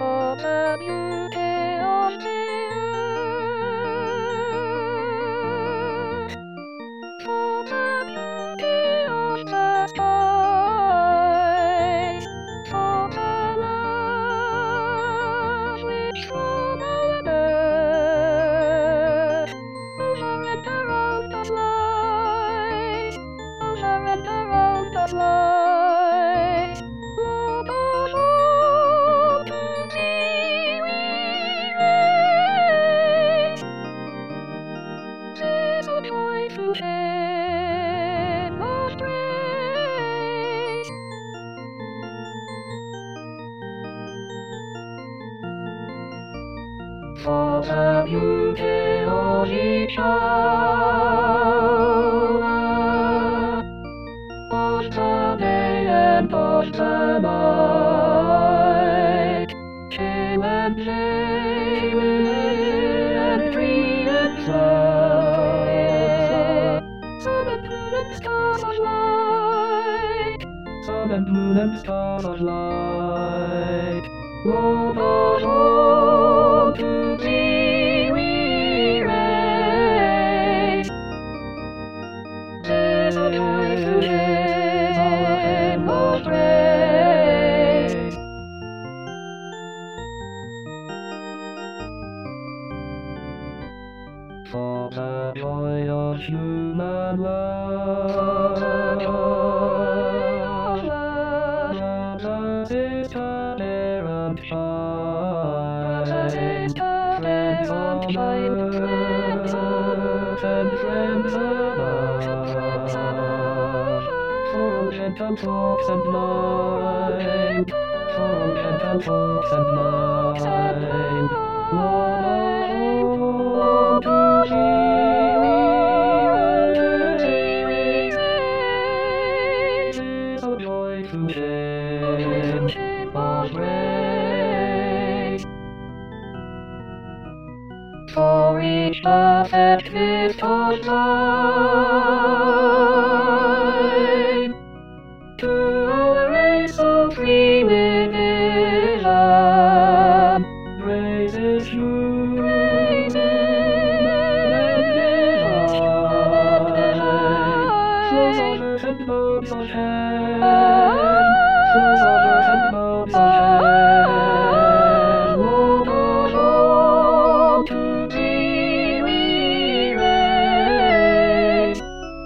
for the beauty of the earth, for the beauty of the sky, for the love which from our birth, over and around us lies, over and around us lies. Lord of all, to thee we raise this our joyful hymn of praise. For the beauty of each hour, of the day and of the night, shame and shame and tree and flower, sun and moon and stars of light, sun and moon and stars of light. Lord of all, to thee we raise this our joyful hymn, our hymn of praise. For the joy of human love, brothers is turn and shine, friends on earth and friends above, for all gentle thoughts and mind, for all gentle thoughts and mind. Lord of all, to thee we raise this our joyful hymn of praise. For each perfect gift of thine, to our race so free within us, praises you, men and divine. Flows honor and modes of heaven, flows honor and modes of heaven. Lord of all, to thee we raise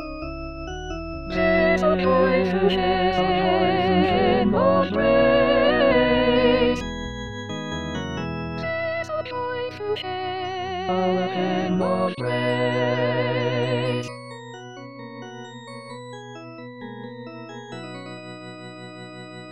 this our joyful hymn of praise. This our joyful hymn, our hymn of praise.